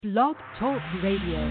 Blog Talk Radio.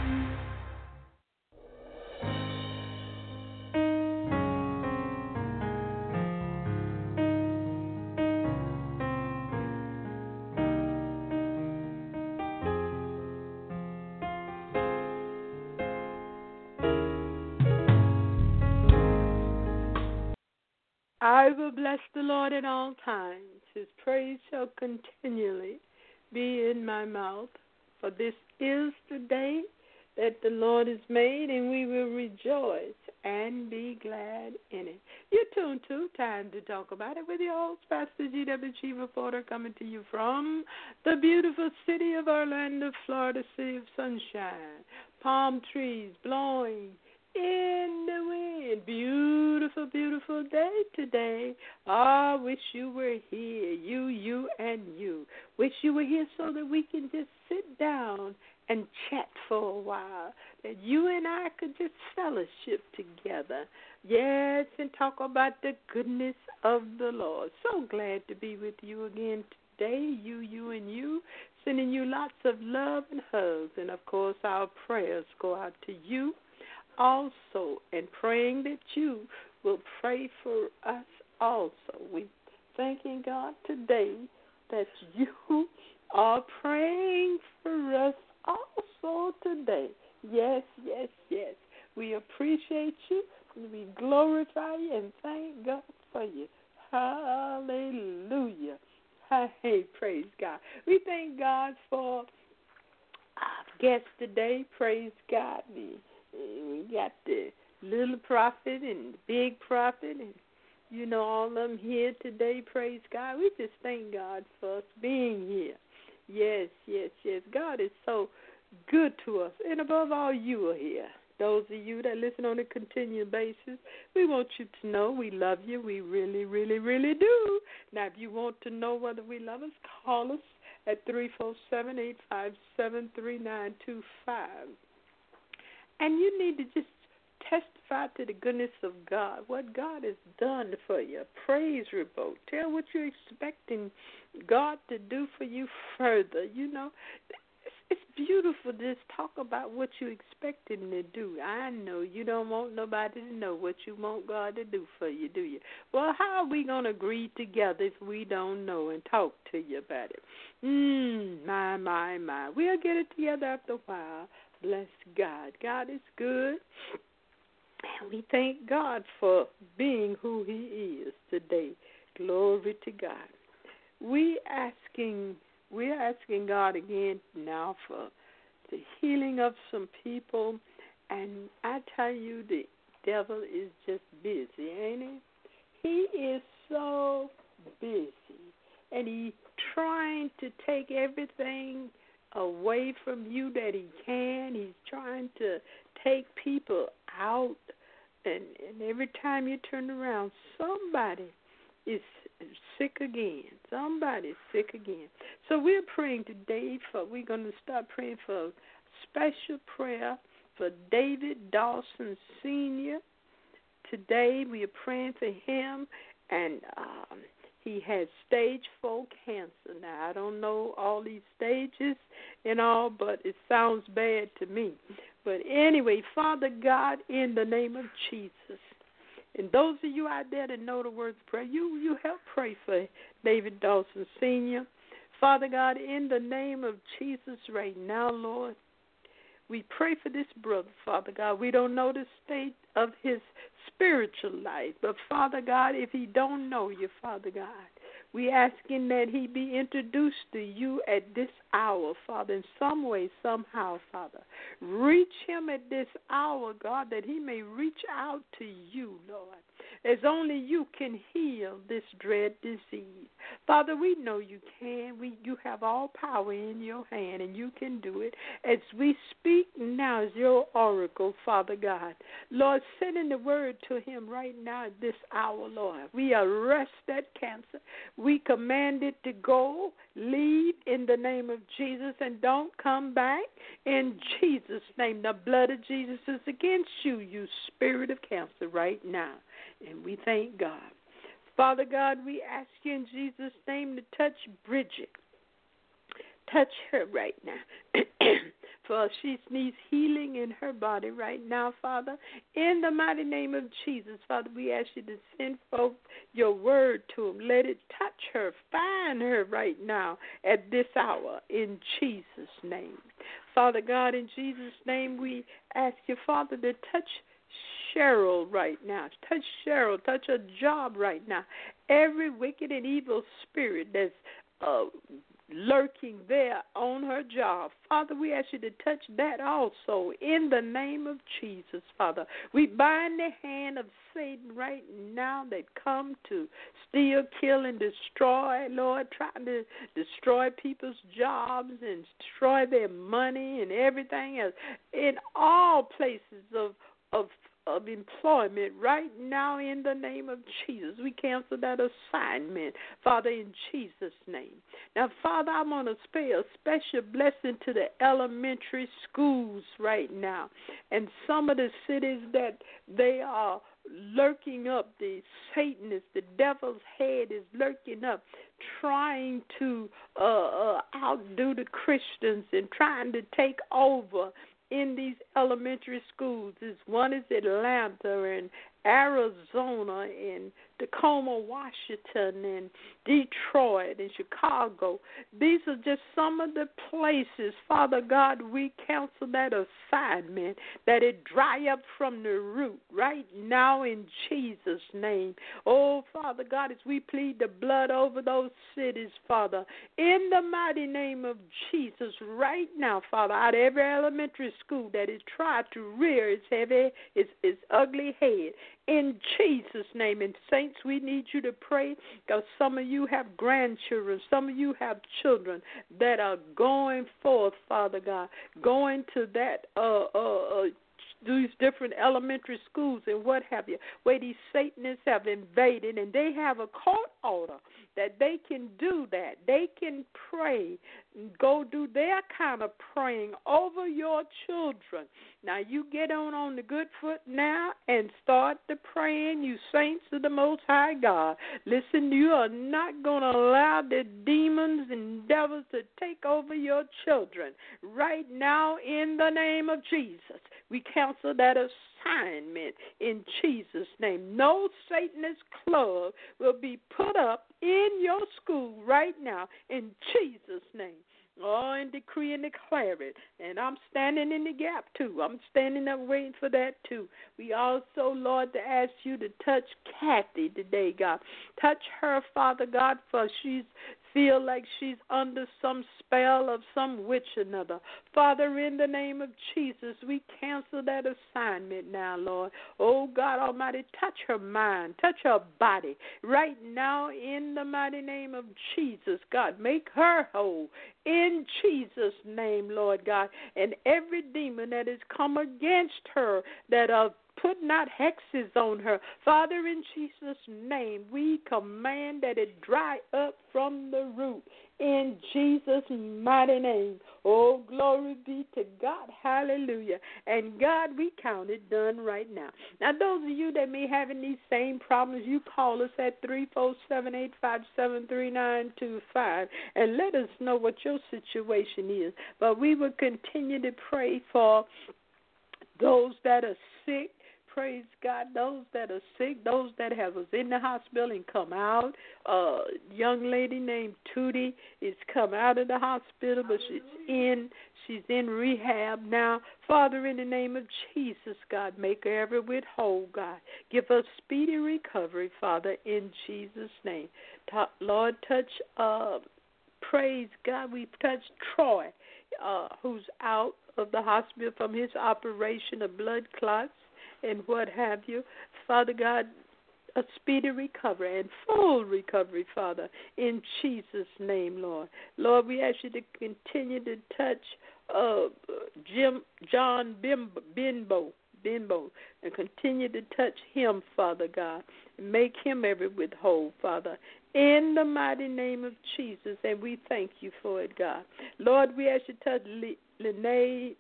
I will bless the Lord at all times. His praise shall continually be in my mouth. For this is the day that the Lord has made, and we will rejoice and be glad in it. You're tuned to Time to Talk About It with your host, Pastor G.W. Chief Reporter, coming to you from the beautiful city of Orlando, Florida, city of sunshine, palm trees blowing in the wind. Beautiful, beautiful day today. I wish you were here, you, and you. Wish you were here so that we can just sit down and chat for a while, that you and I could just fellowship together. Yes, and talk about the goodness of the Lord. So glad to be with you again today, you, and you. Sending you lots of love and hugs. And, of course, our prayers go out to you also, and praying that you will pray for us also. We thanking God today that you are praying for us also today. Yes, yes, yes. We appreciate you. We glorify you and thank God for you. Hallelujah. Hey, praise God. We thank God for our guest today. Praise God. We got the little prophet and the big prophet, and all of them here today. Praise God. We just thank God for us being here. Yes, yes, yes. God is so good to us, and above all, you are here. Those of you that listen on a continual basis, we want you to know we love you. We really, really, really do. Now, if you want to know whether we love us, call us at 347-857-3925. And you need to just testify to the goodness of God, what God has done for you. Praise report. Tell what you're expecting God to do for you further. It's beautiful to just talk about what you're expecting to do. I know you don't want nobody to know what you want God to do for you, do you? Well, how are we going to agree together if we don't know and talk to you about it? My. We'll get it together after a while. Bless God. God is good. And we thank God for being who He is today. Glory to God. We're asking God again now for the healing of some people. And I tell you, the devil is just busy, ain't he? He is so busy. And he's trying to take everything away from you that he can. He's trying to take people out, and every time you turn around, somebody is sick again. Somebody's sick again. So we're praying today we're going to start praying for a special prayer for David Dawson Sr. Today we are praying for him, and he has stage 4 cancer. Now, I don't know all these stages and all, but it sounds bad to me. But anyway, Father God, in the name of Jesus, and those of you out there that know the words of prayer, you help pray for David Dawson Sr. Father God, in the name of Jesus right now, Lord, we pray for this brother, Father God. We don't know the state of his spiritual life, but Father God, if he don't know you, Father God, we asking that he be introduced to you at this hour, Father, in some way, somehow, Father. Reach him at this hour, God, that he may reach out to you, Lord, as only you can heal this dread disease. Father, we know you can. You have all power in your hand, and you can do it. As we speak now as your oracle, Father God, Lord, send in the word to him right now at this hour, Lord. We arrest that cancer. We command it to go, leave in the name of Jesus, and don't come back in Jesus' name. The blood of Jesus is against you, you spirit of cancer, right now. And we thank God. Father God, we ask you in Jesus' name to touch Bridget. Touch her right now. For she needs healing in her body right now, Father. In the mighty name of Jesus, Father, we ask you to send forth your word to him. Let it touch her. Find her right now at this hour in Jesus' name. Father God, in Jesus' name, we ask you, Father, to touch Cheryl right now. Touch Cheryl. Touch her job right now. Every wicked and evil spirit that's lurking there on her job. Father, we ask you to touch that also in the name of Jesus, Father. We bind the hand of Satan right now that come to steal, kill, and destroy, Lord, trying to destroy people's jobs and destroy their money and everything else in all places of employment right now in the name of Jesus. We cancel that assignment, Father, in Jesus' name. Now, Father, I'm going to pay a special blessing to the elementary schools right now. And some of the cities that they are lurking up, the Satanist, the devil's head is lurking up, trying to outdo the Christians and trying to take over in these elementary schools. One is Atlanta and Arizona and Tacoma, Washington, and Detroit and Chicago. These are just some of the places, Father God, we cancel that assignment, that it dry up from the root right now in Jesus' name. Oh, Father God, as we plead the blood over those cities, Father, in the mighty name of Jesus, right now, Father, out of every elementary school that has tried to rear its ugly head, in Jesus' name. And saints, we need you to pray, because some of you have grandchildren, some of you have children that are going forth, Father God, going to that these different elementary schools and what have you, where these Satanists have invaded, and they have a court order that they can do that. They can pray, go do their kind of praying over your children. Now, you get on the good foot now and start the praying, you saints of the Most High God. Listen, you are not going to allow the demons and devils to take over your children. Right now, in the name of Jesus, we cancel that assignment in Jesus' name. No Satanist club will be put up in your school right now in Jesus' name. Oh, and decree and declare it. And I'm standing in the gap, too. I'm standing up waiting for that, too. We also, Lord, to ask you to touch Kathy today, God. Touch her, Father God, for she's feel like she's under some spell of some witch or another. Father, in the name of Jesus, we cancel that assignment now, Lord. Oh, God Almighty, touch her mind, touch her body. Right now, in the mighty name of Jesus, God, make her whole. In Jesus' name, Lord God. And every demon that has come against her, that put not hexes on her, Father, in Jesus' name, we command that it dry up from the root. In Jesus' mighty name. Oh, glory be to God. Hallelujah. And God, we count it done right now. Now, those of you that may having these same problems, you call us at 347-857-3925 and let us know what your situation is. But we will continue to pray for those that are sick. Praise God, those that are sick, those that was in the hospital and come out. Young lady named Tootie is come out of the hospital, but she's in rehab now. Father, in the name of Jesus, God, make her every whit whole, God. Give us speedy recovery, Father, in Jesus' name. Lord, touch, praise God, we touched Troy, who's out of the hospital from his operation of blood clots and what have you. Father God, a speedy recovery and full recovery, Father, in Jesus' name, Lord. Lord, we ask you to continue to touch John Bimbo, and continue to touch him, Father God, and make him every whit whole, Father, in the mighty name of Jesus, and we thank you for it, God. Lord, we ask you to touch Lene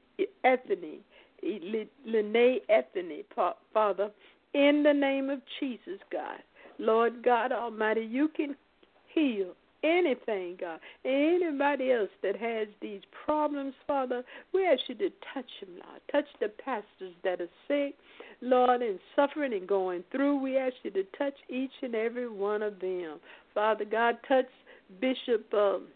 Ethany, Father, in the name of Jesus, God. Lord God Almighty, you can heal anything, God. Anybody else that has these problems, Father, we ask you to touch them, Lord. Touch the pastors that are sick, Lord, and suffering and going through. We ask you to touch each and every one of them. Father God, touch Bishop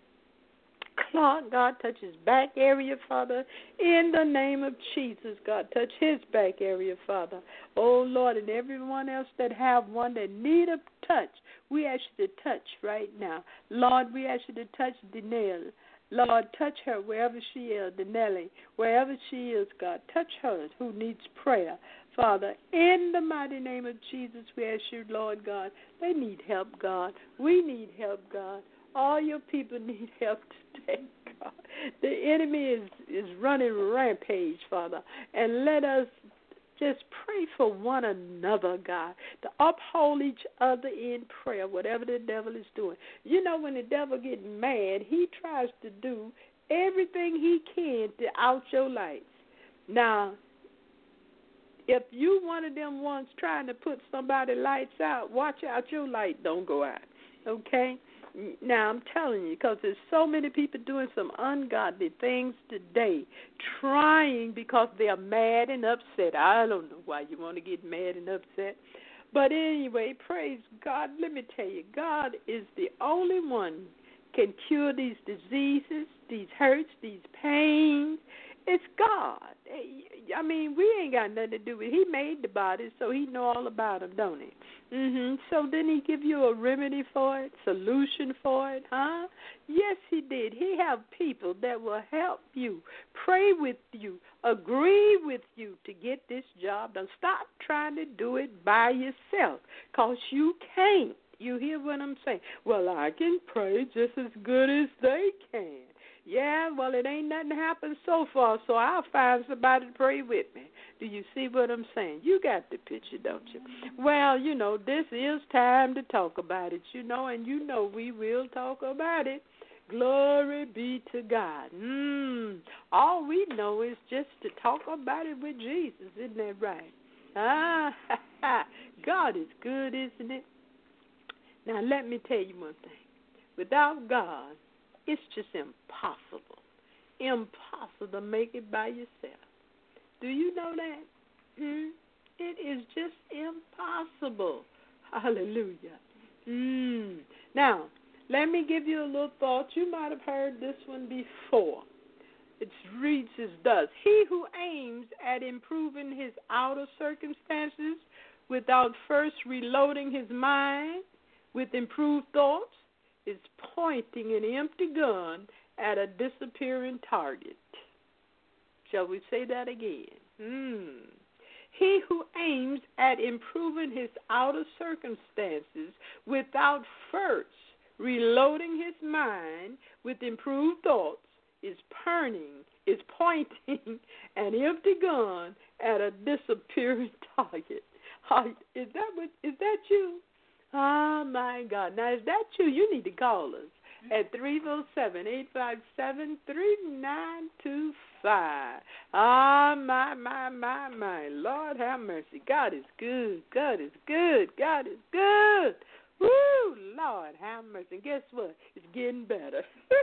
Clark, God, touch his back area, Father. In the name of Jesus, God, touch his back area, Father. Oh, Lord, and everyone else that have one that need a touch, we ask you to touch right now. Lord, we ask you to touch Denelle. Lord, touch her wherever she is, Denelle, wherever she is, God. Touch her who needs prayer. Father, in the mighty name of Jesus, we ask you, Lord God, they need help, God. We need help, God. All your people need help today, God. The enemy is running rampage, Father. And let us just pray for one another, God, to uphold each other in prayer, whatever the devil is doing. You know, when the devil gets mad, he tries to do everything he can to out your lights. Now, if you one of them ones trying to put somebody's lights out, watch out your light don't go out, okay? Now, I'm telling you, because there's so many people doing some ungodly things today, trying because they're mad and upset. I don't know why you want to get mad and upset. But anyway, praise God. Let me tell you, God is the only one can cure these diseases, these hurts, these pains. It's God. I mean, we ain't got nothing to do with it. He made the body, so he know all about them, don't he? So didn't he give you a remedy for it, solution for it, huh? Yes, he did. He have people that will help you, pray with you, agree with you to get this job done. Stop trying to do it by yourself, because you can't. You hear what I'm saying? Well, I can pray just as good as they can. Yeah, well, it ain't nothing happened so far, so I'll find somebody to pray with me. Do you see what I'm saying? You got the picture, don't you? Well, you know, this is time to talk about it, you know, and you know we will talk about it. Glory be to God. All we know is just to talk about it with Jesus, isn't that right? God is good, isn't it? Now, let me tell you one thing. Without God, it's just impossible. Impossible to make it by yourself. Do you know that? It is just impossible. Hallelujah. Now, let me give you a little thought. You might have heard this one before. It reads as thus: he who aims at improving his outer circumstances without first reloading his mind with improved thoughts is pointing an empty gun at a disappearing target. Shall we say that again? He who aims at improving his outer circumstances without first reloading his mind with improved thoughts is pointing an empty gun at a disappearing target. Is that you? Oh, my God. Now, is that you? You need to call us at 307-857-3925. Ah, my. Lord have mercy. God is good. God is good. God is good. Woo, Lord have mercy. And guess what? It's getting better.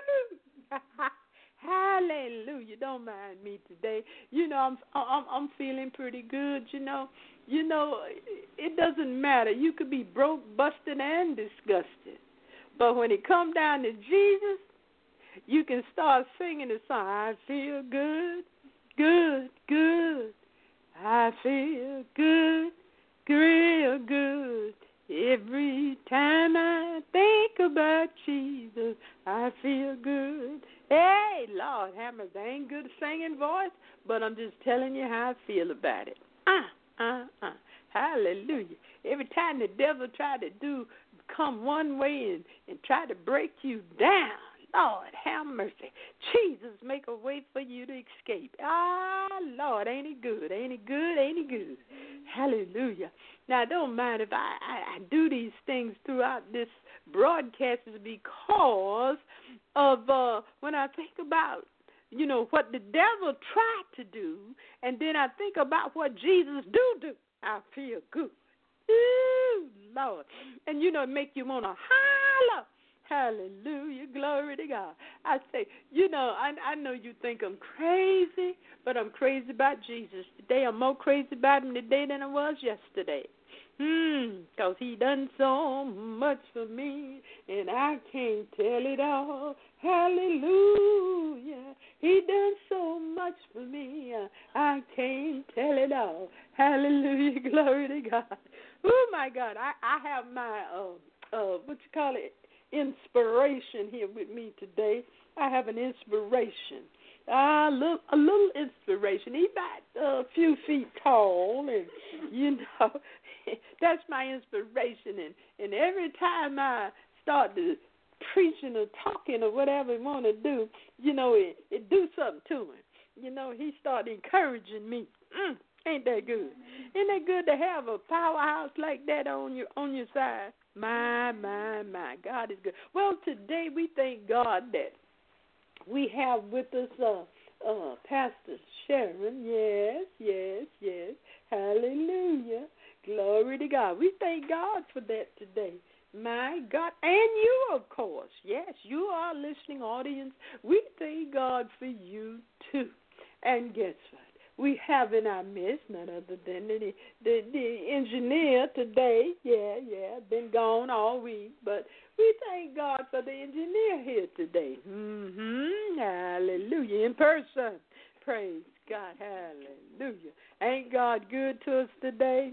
Hallelujah. Don't mind me today. You know, I'm feeling pretty good, you know. You know, it doesn't matter. You could be broke, busted, and disgusted. But when it comes down to Jesus, you can start singing the song, I feel good, good, good. I feel good, real good. Every time I think about Jesus, I feel good. Hey, Lord, Hammers, I ain't good singing voice, but I'm just telling you how I feel about it. Hallelujah. Every time the devil try to come one way and try to break you down, Lord, have mercy. Jesus, make a way for you to escape. Lord, ain't he good? Ain't he good? Ain't he good? Hallelujah. Now, don't mind if I do these things throughout this broadcast is because of when I think about, you know, what the devil tried to do, and then I think about what Jesus do, I feel good. Ooh, Lord. And, you know, it make you want to holler. Hallelujah. Glory to God. I say, I know you think I'm crazy, but I'm crazy about Jesus. Today I'm more crazy about him today than I was yesterday. 'Cause he done so much for me, and I can't tell it all. Hallelujah. He done so much for me, I can't tell it all. Hallelujah. Glory to God. Oh, my God. I have my, inspiration here with me today. I have an inspiration. A little inspiration. He's about a few feet tall, and, that's my inspiration. And every time I start to preaching or talking or whatever I want to do, it do something to him. He started encouraging me. Ain't that good? Isn't that good to have a powerhouse like that on your side? My, God is good. Well, today we thank God that we have with us Pastor Sharon. Yes. Hallelujah. Glory to God. We thank God for that today. My God. And you, of course. Yes, you are listening audience. We thank God for you, too. And guess what? We have in our midst none other than the engineer today. Yeah, been gone all week, but we thank God for the engineer here today. Hallelujah. In person. Praise God. Hallelujah. Ain't God good to us today?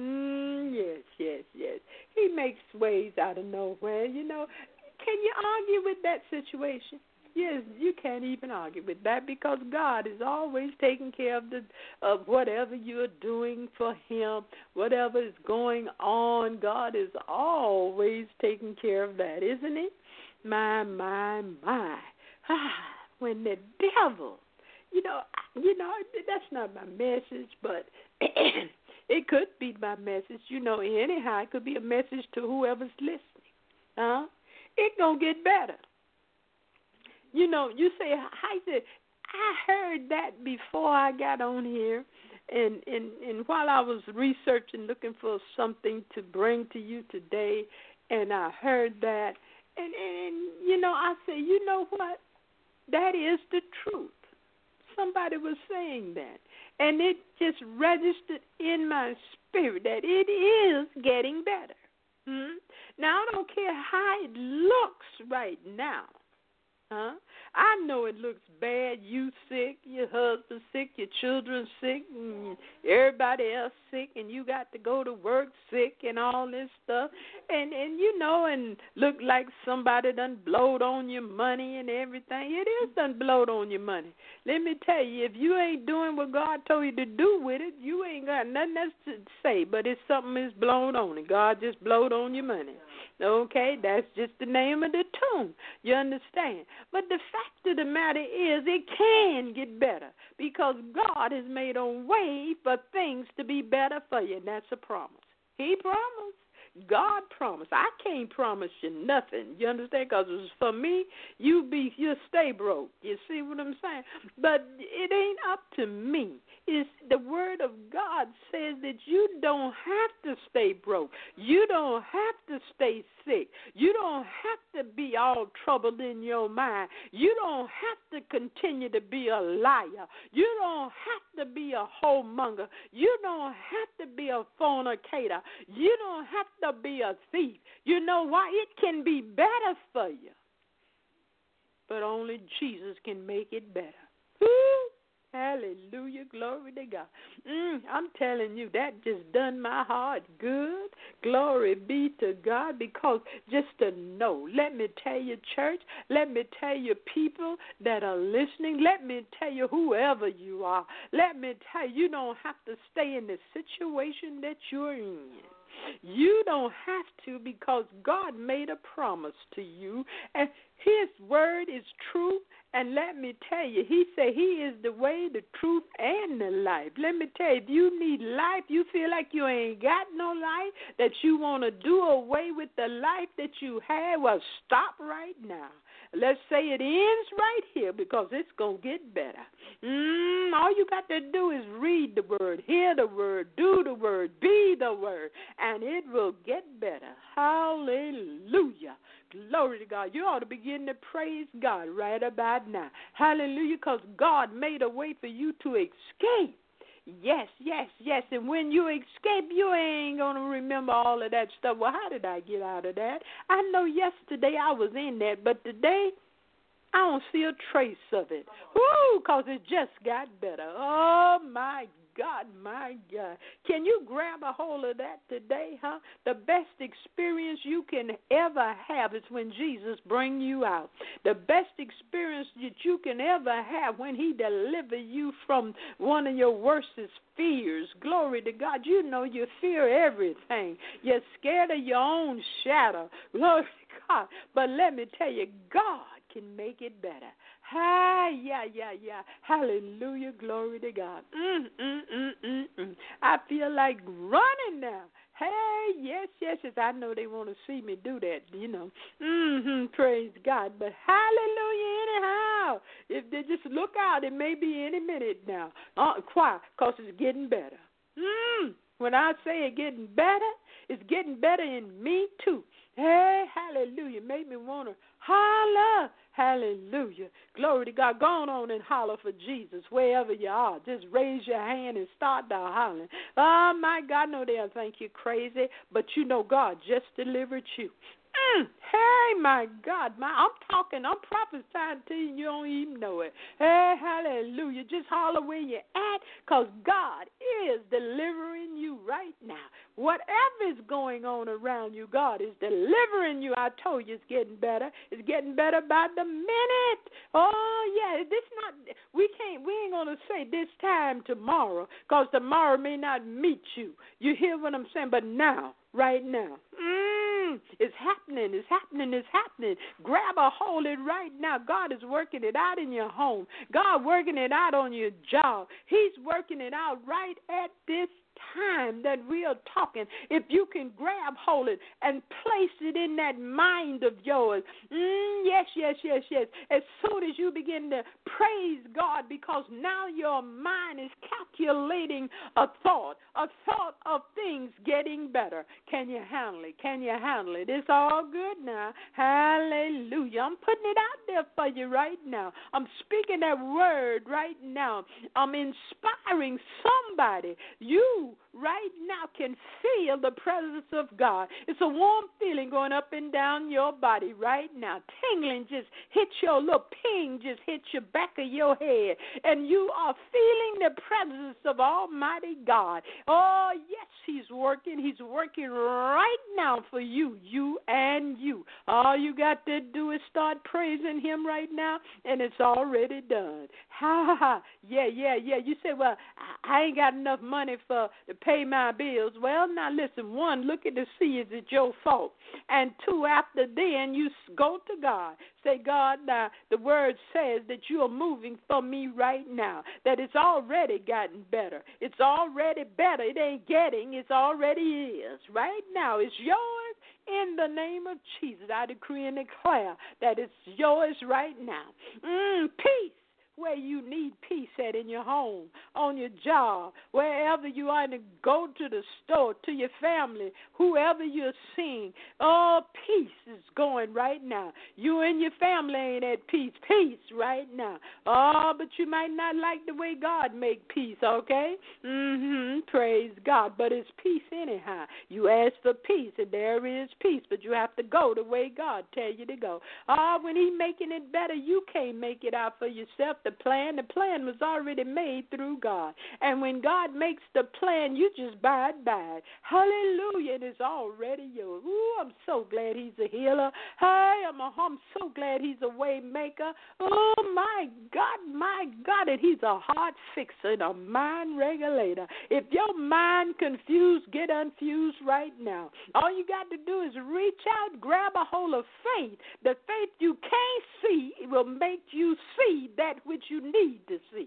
Yes. He makes ways out of nowhere. Can you argue with that situation? Yes, you can't even argue with that because God is always taking care of whatever you're doing for him, whatever is going on. God is always taking care of that, isn't he? My. When the devil, that's not my message, but it could be my message. Anyhow, it could be a message to whoever's listening. It gonna get better. You say, I heard that before I got on here, and while I was researching, looking for something to bring to you today, and I heard that, and I said, you know what? That is the truth. Somebody was saying that, and it just registered in my spirit that it is getting better. Now, I don't care how it looks right now. I know it looks bad. You sick, your husband sick, your children sick, and everybody else sick, and you got to go to work sick and all this stuff. And look like somebody done blowed on your money and everything. It is done blowed on your money. Let me tell you, if you ain't doing what God told you to do with it, you ain't got nothing else to say, but it's something is blown on it. God just blowed on your money. Okay, that's just the name of the tune. You understand? But the fact of the matter is it can get better because God has made a way for things to be better for you, and that's a promise. He promised. God promised. I can't promise you nothing. You understand? Because it's for me, you'll stay broke. You see what I'm saying? But it ain't up to me. It's the word of God says that you don't have to stay broke. You don't have to stay sick. You don't have to be all troubled in your mind. You don't have to continue to be a liar. You don't have to be a whoremonger. You don't have to be a fornicator. You don't have to be a thief. You know why? It can be better for you. But only Jesus can make it better. Woo! Hallelujah. Glory to God. I'm telling you, that just done my heart good. Glory be to God, because just to know, let me tell you, church, let me tell you, people that are listening, let me tell you, whoever you are, let me tell you, you don't have to stay in the situation that you're in. You don't have to, because God made a promise to you, and his word is true. And let me tell you, he said he is the way, the truth, and the life. Let me tell you, if you need life, you feel like you ain't got no life, that you want to do away with the life that you had, well, stop right now. Let's say it ends right here, because it's going to get better. All you got to do is read the word, hear the word, do the word, be the word, and it will get better. Hallelujah. Glory to God. You ought to begin to praise God right about now. Hallelujah, because God made a way for you to escape. Yes, yes, yes. And when you escape, you ain't going to remember all of that stuff. Well, how did I get out of that? I know yesterday I was in that, but today I don't see a trace of it. Woo, because it just got better. Oh, my God, my God. Can you grab a hold of that today, huh? The best experience you can ever have is when Jesus brings you out. The best experience that you can ever have when he delivers you from one of your worstest fears. Glory to God. You know you fear everything. You're scared of your own shadow. Glory to God. But let me tell you, God can make it better. Yeah. Hallelujah. Glory to God. I feel like running now. Hey, yes. I know they want to see me do that, you know. Praise God. But hallelujah anyhow. If they just look out, it may be any minute now. Why? Because it's getting better. When I say it's getting better in me too. Hey, hallelujah. Made me want to holler. Hallelujah. Glory to God. Go on and holler for Jesus wherever you are. Just raise your hand and start the hollering. Oh, my God, no, they'll think you're crazy, but you know God just delivered you. Hey, my God, I'm prophesying to you, you don't even know it. Hey, hallelujah. Just holler where you're at, because God is delivering you right now. Whatever is going on around you, God is delivering you. I told you it's getting better. It's getting better by the minute. Oh, yeah, we ain't going to say this time tomorrow, because tomorrow may not meet you. You hear what I'm saying? But now, right now, it's happening. Grab a hold of it right now. God is working it out in your home. God working it out on your job. He's working it out right at this time that we are talking. If you can grab hold of it and place it in that mind of yours. Yes. As soon as you begin to praise God, because now your mind is calculating a thought of things getting better. Can you handle it? It's all good now. Hallelujah. I'm putting it out there for you right now. I'm speaking that word right now. I'm inspiring somebody. You right now can feel the presence of God. It's a warm feeling going up and down your body right now. Tingling just hit your little ping, just hit your back of your head. And you are feeling the presence of Almighty God. Oh, yes, He's working. He's working right now for you and you. All you got to do is start praising Him right now, and it's already done. Yeah. You say, well, I ain't got enough money to pay my bills. Well, now listen, one, look at to see is it your fault. And two, after then, you go to God. Say, God, now the word says that you are moving for me right now, that it's already gotten better. It's already better. It ain't getting, it's already is. Right now, it's yours. In the name of Jesus, I decree and declare that it's yours right now. Peace. Where you need peace at in your home, on your job, wherever you are, to go to the store, to your family, whoever you're seeing. Oh, peace is going right now. You and your family ain't at peace. Peace right now. Oh, but you might not like the way God make peace, okay? Praise God. But it's peace anyhow. You ask for peace, and there is peace, but you have to go the way God tell you to go. When He making it better, you can't make it out for yourself. The plan was already made through God. And when God makes the plan, you just abide by it. Hallelujah. It is already yours. Ooh, I'm so glad He's a healer. Hey, I'm so glad He's a way maker. Oh, my God, and He's a heart fixer and a mind regulator. If your mind confused, get unfused right now. All you got to do is reach out, grab a hold of faith. The faith you can't see will make you see that which you need to see.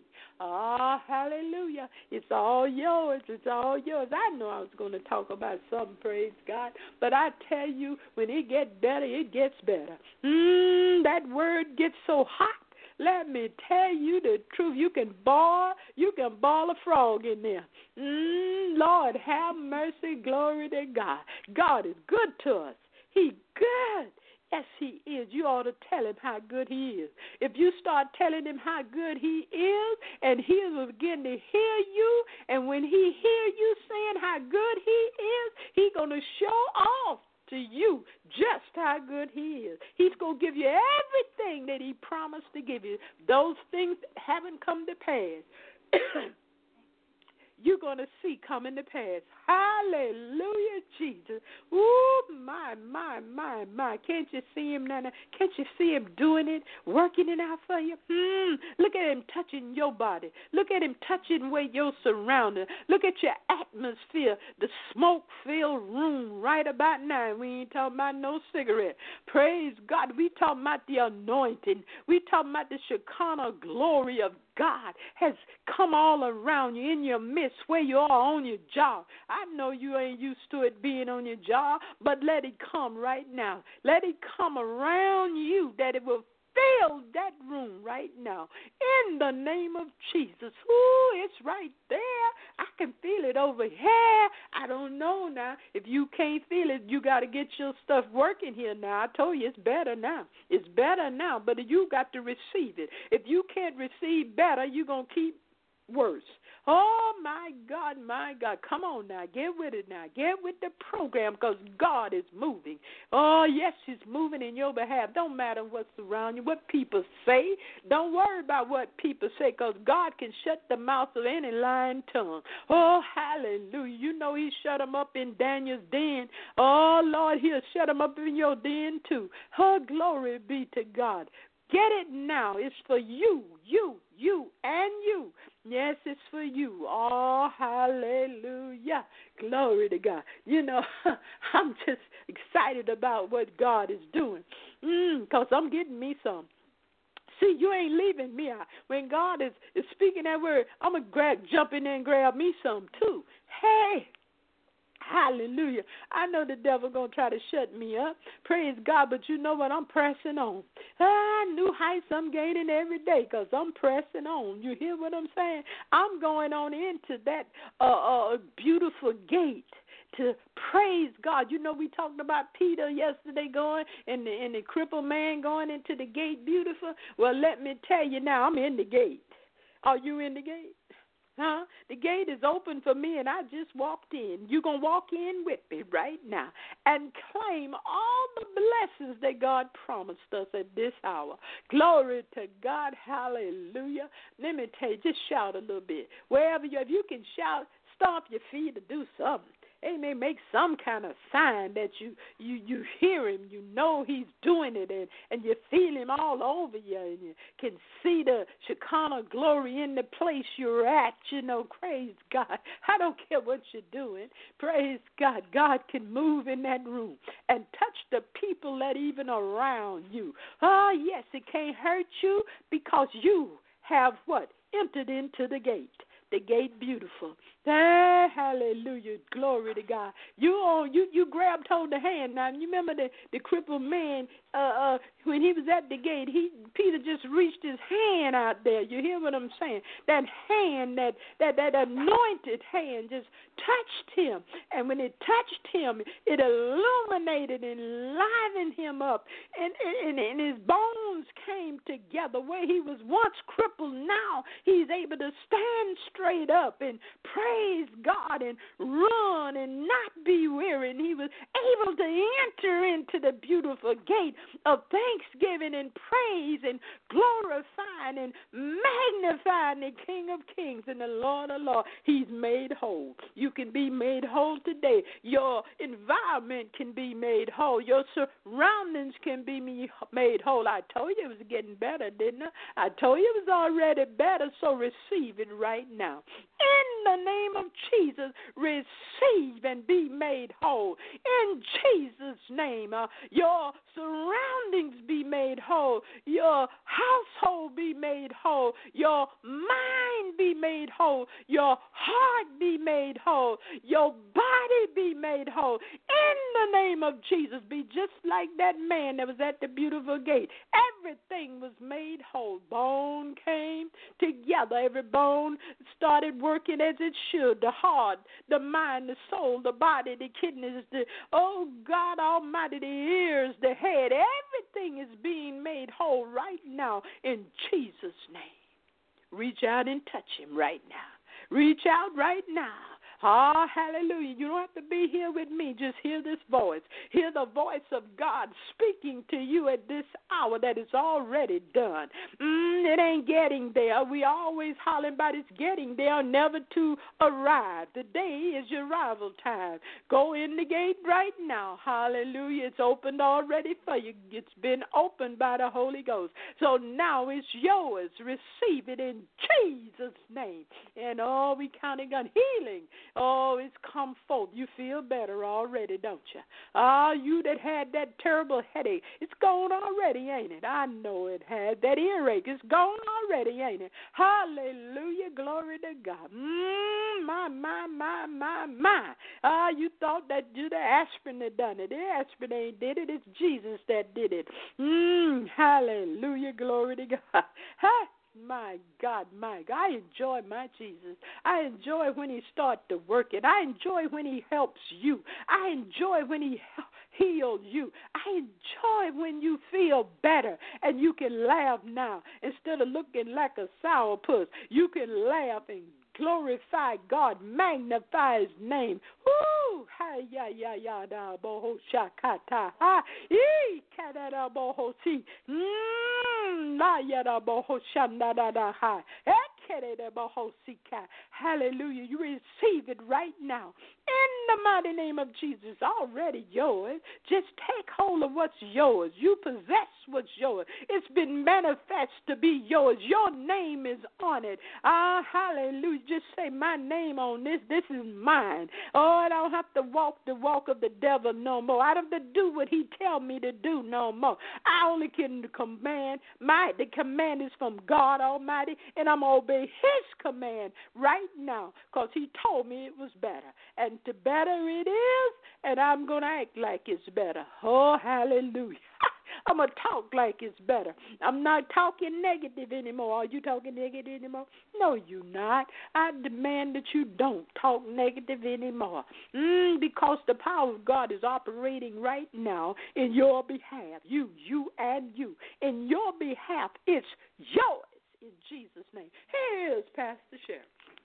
Hallelujah. It's all yours. It's all yours. I know I was going to talk about something, praise God, but I tell you, when it gets better, it gets better. That word gets so hot. let me tell you the truth. You can boil a frog in there. Lord, have mercy. Glory to God. God is good to us. He good. Yes, he is. You ought to tell him how good he is. If you start telling him how good he is, and he will begin to hear you, and when he hear you saying how good he is, he's going to show off to you just how good he is. He's going to give you everything that he promised to give you. Those things that haven't come to pass, you're going to see coming to pass. Hallelujah, Jesus. Ooh, my. Can't you see him now? Can't you see him doing it, working it out for you? Look at him touching your body. Look at him touching where you're surrounded. Look at your atmosphere, the smoke-filled room right about now. We ain't talking about no cigarette. Praise God. We talking about the anointing. We talking about the Shekinah glory of God has come all around you, in your midst, where you are on your job. I know you ain't used to it being on your job, but let it come right now. Let it come around you, that it will fill that room right now. In the name of Jesus. Ooh, it's right there. I can feel it over here. I don't know now. If you can't feel it, you got to get your stuff working here now. I told you it's better now. It's better now, but you got to receive it. If you can't receive better, you're going to keep worse. Oh, my God. Come on now. Get with it now. Get with the program, because God is moving. Oh, yes, he's moving in your behalf. Don't matter what's around you, what people say. Don't worry about what people say, because God can shut the mouth of any lying tongue. Oh, hallelujah. You know he shut them up in Daniel's den. Oh, Lord, he'll shut them up in your den too. Oh, glory be to God. Get it now. It's for you, and you. Yes, it's for you. Oh, hallelujah. Glory to God. You know, I'm just excited about what God is doing, because I'm getting me some. See, you ain't leaving me out. When God is speaking that word, I'm going to jump in there and grab me some too. Hey. Hallelujah. I know the devil going to try to shut me up. Praise God. But you know what? I'm pressing on. New heights I'm gaining every day, because I'm pressing on. You hear what I'm saying? I'm going on into that beautiful gate to praise God. You know, we talked about Peter yesterday going, and the crippled man going into the gate beautiful. Well, let me tell you now, I'm in the gate. Are you in the gate? Huh? The gate is open for me, and I just walked in. You're going to walk in with me right now and claim all the blessings that God promised us at this hour. Glory to God. Hallelujah. Let me tell you, just shout a little bit. Wherever if you can shout, stomp your feet or do something. Amen. Make some kind of sign that you hear him, you know he's doing it, and you feel him all over you, and you can see the Shekinah glory in the place you're at. You know, praise God. I don't care what you're doing. Praise God. God can move in that room and touch the people that even around you. Oh, yes, it can't hurt you, because you have what? Entered into the gate. The gate beautiful. Hallelujah. Glory to God. You grabbed hold of the hand. Now, you remember the crippled man, when he was at the gate, Peter just reached his hand out there. You hear what I'm saying? That hand, that anointed hand just touched him. And when it touched him, it illuminated and livened him up. And his bones came together. Where he was once crippled, now he's able to stand straight up and praise God and run and not be weary. And he was able to enter into the beautiful gate of thanksgiving and praise and glorifying and magnifying the King of Kings and the Lord of Lords. He's made whole. You can be made whole today. Your environment can be made whole. Your surroundings can be made whole. I told you it was getting better, didn't I? I told you it was already better, so receive it right now. In the name of Jesus, receive and be made whole. In Jesus' name, your surroundings be made whole. Your household be made whole. Your mind be made made whole, your heart be made whole, your body be made whole. In the name of Jesus, be just like that man that was at the beautiful gate. Everything was made whole. Bone came together. Every bone started working as it should. The heart, the mind, the soul, the body, the kidneys, oh God Almighty, the ears, the head, everything is being made whole right now in Jesus' name. Reach out and touch him right now. Reach out right now. Oh, hallelujah. You don't have to be here with me. Just hear this voice. Hear the voice of God speaking to you at this hour that is already done. It ain't getting there. We always hollering about it's getting there, never to arrive. Today is your arrival time. Go in the gate right now. Hallelujah. It's opened already for you. It's been opened by the Holy Ghost. So now it's yours. Receive it in Jesus' name. And oh, we counting on healing. Oh, it's come forth. You feel better already, don't you? Ah, you that had that terrible headache, it's gone already, ain't it? I know it had. That earache, it's gone already, ain't it? Hallelujah, glory to God. My. Ah, you thought that the aspirin had done it. The aspirin ain't did it. It's Jesus that did it. Hallelujah, glory to God. My God, I enjoy my Jesus. I enjoy when he starts to work it. I enjoy when he helps you. I enjoy when he heals you. I enjoy when you feel better and you can laugh now. Instead of looking like a sourpuss, you can laugh and glorify God, magnify his name. Woo! Ha ya ya ya da boho shakata. Ha e kadada boho si. La ya da boho shanda da da ha. Hallelujah. You receive it right now. In the mighty name of Jesus, already yours. Just take hold of what's yours. You possess what's yours. It's been manifest to be yours. Your name is on it. Ah, hallelujah. Just say my name on this. This is mine. Oh, I don't have to walk the walk of the devil no more. I don't have to do what he tell me to do no more. I only can command. The command is from God Almighty, and I'm going to obey his command right now because he told me it was better. And the better it is, and I'm going to act like it's better. Oh, hallelujah. I'm going to talk like it's better. I'm not talking negative anymore. Are you talking negative anymore? No, you're not. I demand that you don't talk negative anymore because the power of God is operating right now in your behalf. You, and you. In your behalf, it's yours in Jesus' name. Here's Pastor Sharon.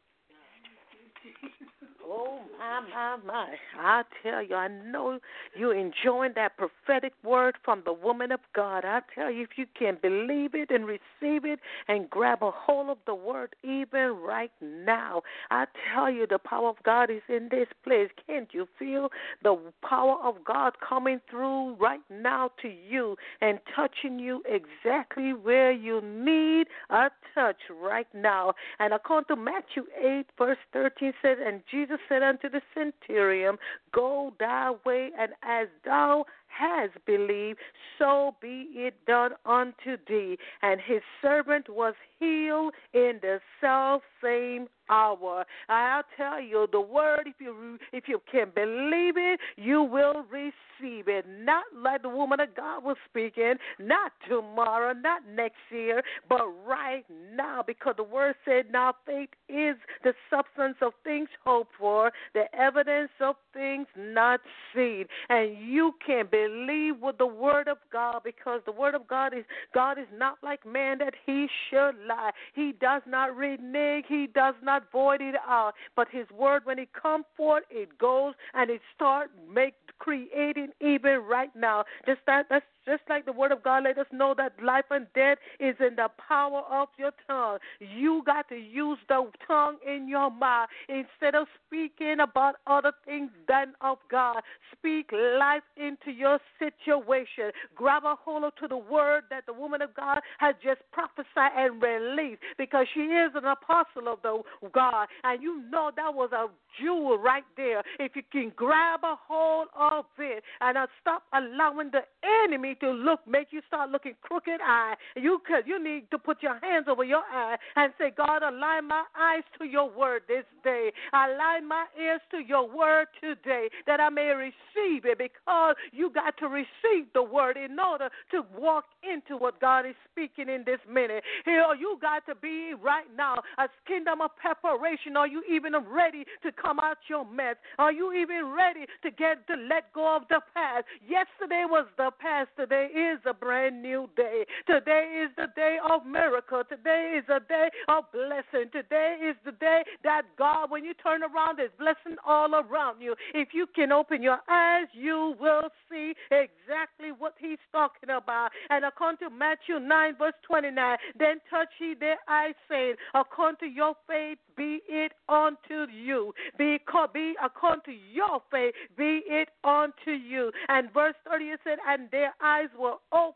Oh, my. I tell you, I know you're enjoying that prophetic word from the woman of God. I tell you, if you can believe it and receive it and grab a hold of the word even right now, I tell you, the power of God is in this place. Can't you feel the power of God coming through right now to you and touching you exactly where you need a touch right now? And according to Matthew 8, verse 13 says, and Jesus said unto the centurion, go thy way, and as thou hast believed, so be it done unto thee. And his servant was healed in the self-same hour. I'll tell you, the word, if you can believe it, you will receive it. Not like the woman of God was speaking, not tomorrow, not next year, but right now, because the word said, now faith is the substance of things hoped for, the evidence of things not seen. And you can believe with the word of God, because the word of God is not like man that he should lie. He does not renege. He does not void it out. But his word, when it comes forth, it goes and it starts creating even right now. That's just like the word of God let us know that life and death is in the power of your tongue. You got to use the tongue in your mouth instead of speaking about other things than of God. Speak life into your situation. Grab a hold to the word that the woman of God has just prophesied and released, because she is an apostle of the God, and you know that was a jewel right there. If you can grab a hold of it and stop allowing the enemy need to make you start looking crooked eye. You need to put your hands over your eye and say, God, align my eyes to your word this day. Align my ears to your word today that I may receive it, because you got to receive the word in order to walk into what God is speaking in this minute. Here, you got to be right now a kingdom of preparation. Are you even ready to come out your mess? Are you even ready to let go of the past? Yesterday was the past. Today is a brand new day. Today is the day of miracle. Today is a day of blessing. Today is the day that God, when you turn around, is blessing all around you. If you can open your eyes, you will see exactly what he's talking about. And according to Matthew 9, verse 29, then touch ye their eyes, saying, according to your faith, be it unto you. Be according to your faith, be it unto you. And verse 30, it said, and their eyes were open.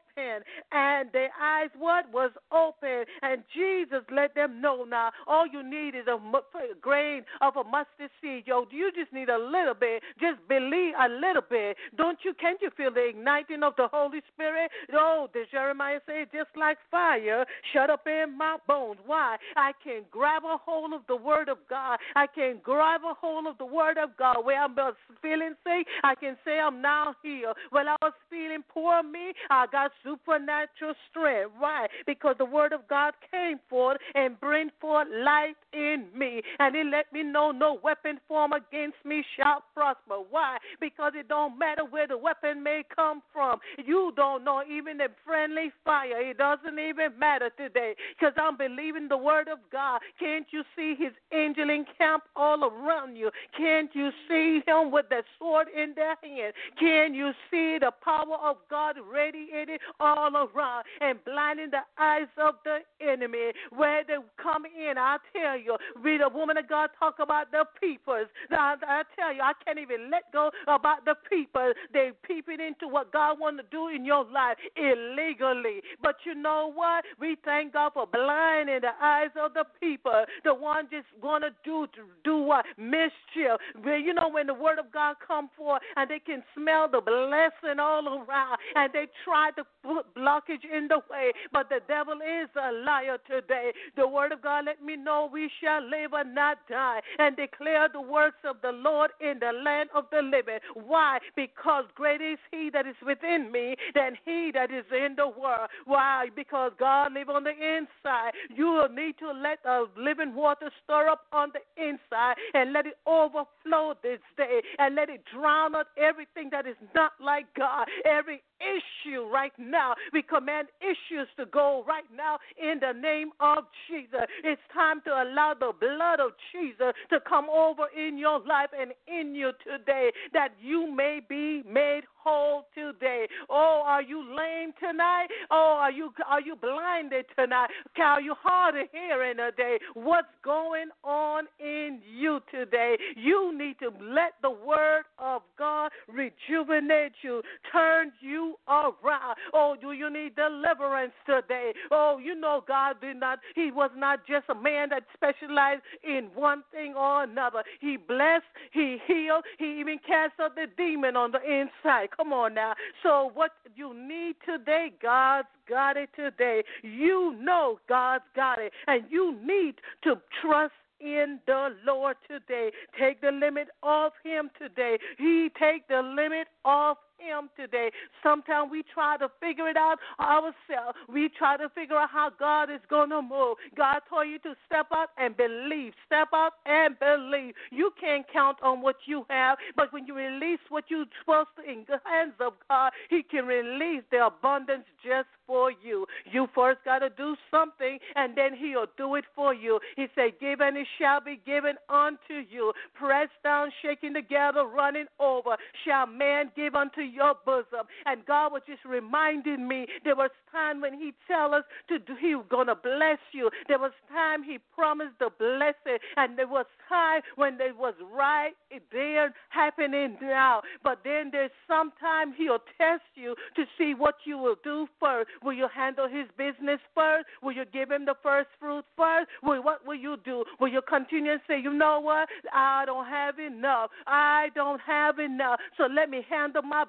And their eyes, what was open? And Jesus let them know now, all you need is a grain of a mustard seed. You just need a little bit. Just believe a little bit. Can't you feel the igniting of the Holy Spirit? Did Jeremiah say, just like fire, shut up in my bones. Why? I can grab a hold of the word of God. I can grab a hold of the word of God. Where I'm feeling sick, I can say I'm now healed. When I was feeling poor me, I got supernatural strength. Why? Because the word of God came forth and bring forth light in me. And it let me know no weapon formed against me shall prosper. Why? Because it don't matter where the weapon may come from. You don't know even the friendly fire. It doesn't even matter today, because I'm believing the word of God. Can't you see his angel encamp all around you? Can't you see him with that sword in their hand? Can you see the power of God radiated all around and blinding the eyes of the enemy? Where they come in, I tell you, read a woman of God talk about the peepers. Now, I tell you, I can't even let go about the peepers. They peeping into what God wants to do in your life illegally. But you know what? We thank God for blinding the eyes of the people, the one just want to do what? Mischief. You know, when the word of God come forth and they can smell the blessing all around, and they try to put blockage in the way, but the devil is a liar today. The word of God let me know we shall live and not die, and declare the works of the Lord in the land of the living. Why? Because greater is he that is within me than he that is in the world. Why? Because God lives on the inside. You will need to let the living water stir up on the inside and let it overflow this day, and let it drown out everything that is not like God. Every issue right now, we command issues to go right now in the name of Jesus. It's time to allow the blood of Jesus to come over in your life and in you today, that you may be made whole today. Oh, are you lame tonight? Oh, are you blinded tonight? Are you hard of hearing today? What's going on in you today? You need to let the word of God rejuvenate you, turn you around. Oh, do you need deliverance today? Oh, you know God he was not just a man that specialized in one thing or another. He blessed, he healed, he even cast out the demon on the inside. Come on now. So what you need today, God's got it today. You know God's got it, and you need to trust in the Lord today. Take the limit off him today. He take the limit off him today. Sometimes we try to figure it out ourselves. We try to figure out how God is going to move. God told you to step out and believe. Step out and believe. You can't count on what you have, but when you release what you're supposed to in the hands of God, he can release the abundance just for you. You first got to do something, and then he'll do it for you. He said, give and it shall be given unto you. Pressed down, shaking together, running over, shall man give unto your bosom. And God was just reminding me, there was time when he tell us he was going to bless you. There was time he promised the blessing, and there was time when it was right there happening now. But then there's some time he'll test you to see what you will do first. Will you handle his business first? Will you give him the first fruit first? What will you do? Will you continue and say, you know what? I don't have enough. I don't have enough. So let me handle my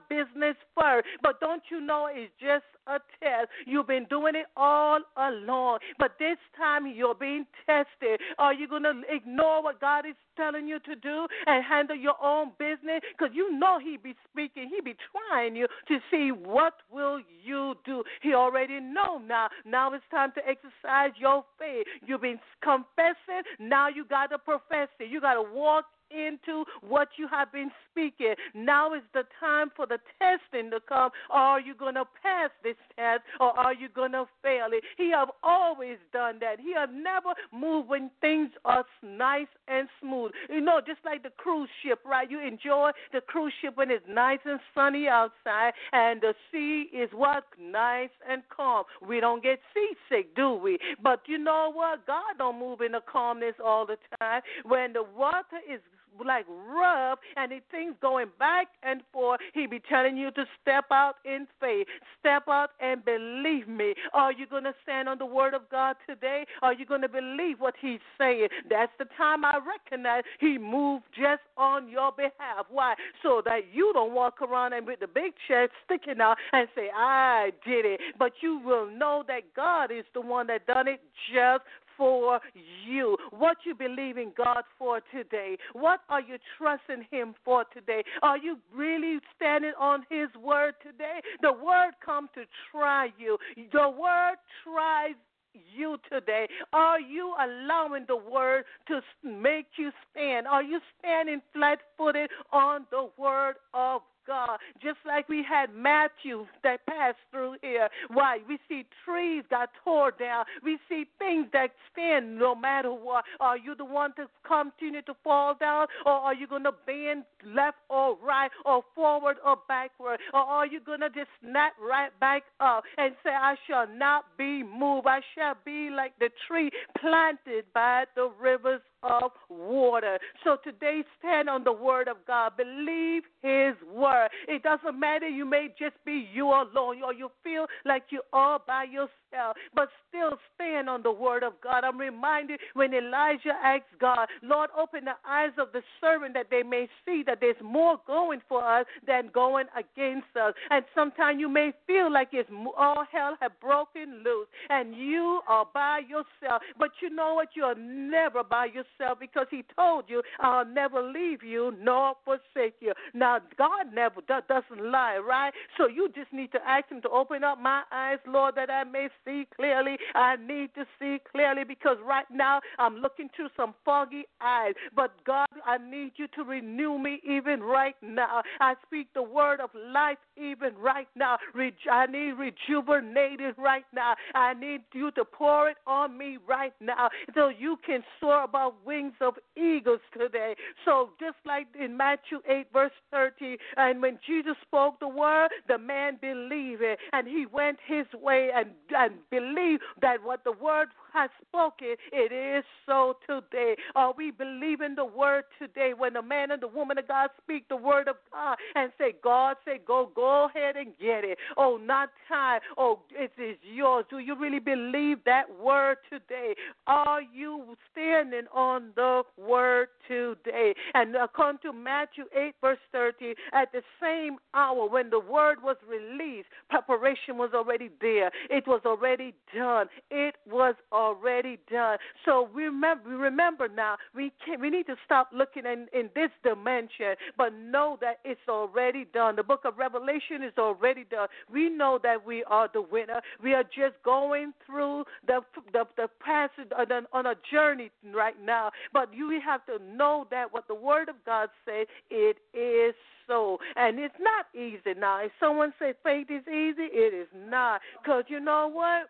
business first. But don't you know it's just a test? You've been doing it all along, but this time you're being tested. Are you going to ignore what God is telling you to do and handle your own business? Because you know He be speaking. He be trying you to see what will you do. He already know now. Now it's time to exercise your faith. You've been confessing. Now you got to profess it. You got to walk into what you have been speaking. Now is the time for the testing to come. Are you going to pass this test or are you going to fail it? He have always done that. He have never moved when things are nice and smooth. You know, just like the cruise ship, right? You enjoy the cruise ship when it's nice and sunny outside and the sea is what? Nice and calm. We don't get seasick, do we? But you know what? God don't move in the calmness all the time. When the water is like rough and things going back and forth, He be telling you to step out in faith. Step out and believe me. Are you going to stand on the word of God today? Are you going to believe what He's saying? That's the time I recognize He moved just on your behalf. Why? So that you don't walk around and with the big chest sticking out and say, I did it. But you will know that God is the one that done it just for you. What you believe in God for today? What are you trusting Him for today? Are you really standing on His word today? The word comes to try you. The word tries you today. Are you allowing the word to make you stand? Are you standing flat-footed on the word of God? Just like we had Matthew that passed through here. Why? We see trees got torn down. We see things that stand no matter what. Are you the one to continue to fall down, or are you going to bend left or right or forward or backward? Or are you going to just snap right back up and say, I shall not be moved. I shall be like the tree planted by the rivers of water. So today, stand on the word of God. Believe His word. It doesn't matter. You may just be you alone, or you feel like you're all by yourself, but still stand on the word of God. I'm reminded when Elijah asked God, Lord, open the eyes of the servant that they may see that there's more going for us than going against us. And sometimes you may feel like it's all hell have broken loose and you are by yourself. But you know what? You're never by yourself, because He told you, I'll never leave you nor forsake you. Now, God never doesn't lie, right? So you just need to ask Him to open up my eyes, Lord, that I may see clearly. I need to see clearly, because right now I'm looking through some foggy eyes. But God, I need you to renew me even right now. I speak the word of life even right now. I need rejuvenated right now. I need you to pour it on me right now so you can soar above wings of eagles today. So just like in Matthew 8, verse 30, and when Jesus spoke the word, the man believed it, and he went his way and believed that what the word has spoken, it is so today. Are we believing the word today when the man and the woman of God speak the word of God and say, God say, go ahead and get it. Oh, not time. Oh, it is yours. Do you really believe that word today? Are you standing on the word today? And according to Matthew 8, verse 30, at the same hour when the word was released, preparation was already there. It was already done. It was already done. So remember now, we need to stop looking in this dimension, but know that it's already done. The book of Revelation is already done. We know that we are the winner. We are just going through the passage on a journey right now. But you have to know that what the Word of God says, it is so. And it's not easy now. If someone says faith is easy, it is not. Because you know what?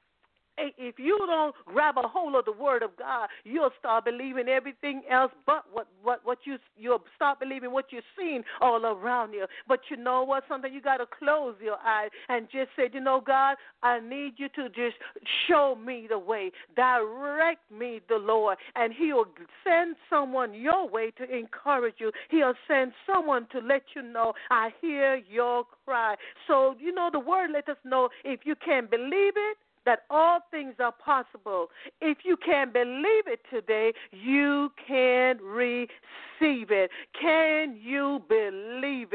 If you don't grab a hold of the word of God, you'll start believing everything else but what you'll start believing what you're seeing all around you. But you know what? Sometimes you got to close your eyes and just say, you know, God, I need you to just show me the way. Direct me, the Lord. And He'll send someone your way to encourage you. He'll send someone to let you know, I hear your cry. So, you know, the word let us know if you can believe it, that all things are possible. If you can believe it today, you can receive it. Can you believe it?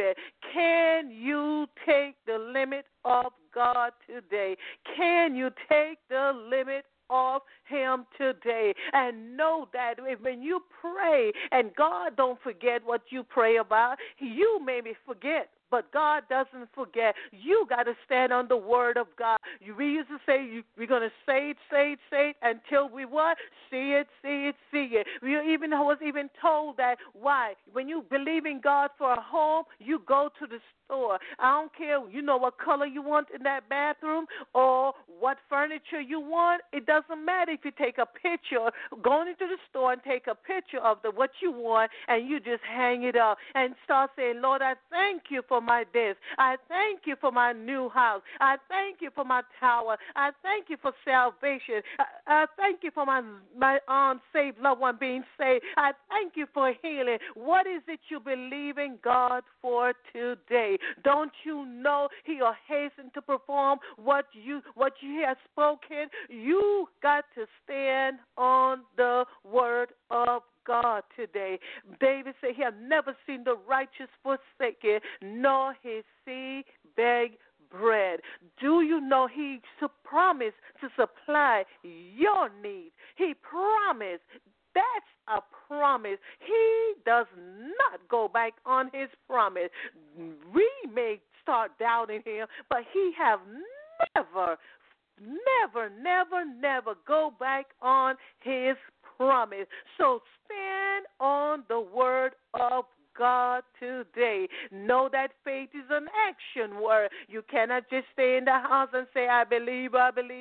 Can you take the limit off God today? Can you take the limit off him today? And know that when you pray, and God don't forget what you pray about, you maybe forget, but God doesn't forget. You got to stand on the word of God. We used to say we're going to say it until we what? See it. We was even told that why? When you believe in God for a home, you go to the store. I don't care, what color you want in that bathroom or what furniture you want. It doesn't matter if you take a picture, go into the store and take a picture of what you want, and you just hang it up and start saying, Lord, I thank you for my this. I thank you for my new house. I thank you for my tower. I thank you for salvation. I thank you for my unsaved loved one being saved. I thank you for healing. What is it you believe in God for today? Don't you know he will hasten to perform what you have spoken? You got to stand on the word of God today. David said he had never seen the righteous forsaken, nor his seed beg bread. Do you know he promised to supply your needs? He promised. That's a promise. He does not go back on his promise. We may start doubting him, but he have never go back on his promise. So stand on the word of God today. Know that faith is an action word. You cannot just stay in the house and say, I believe,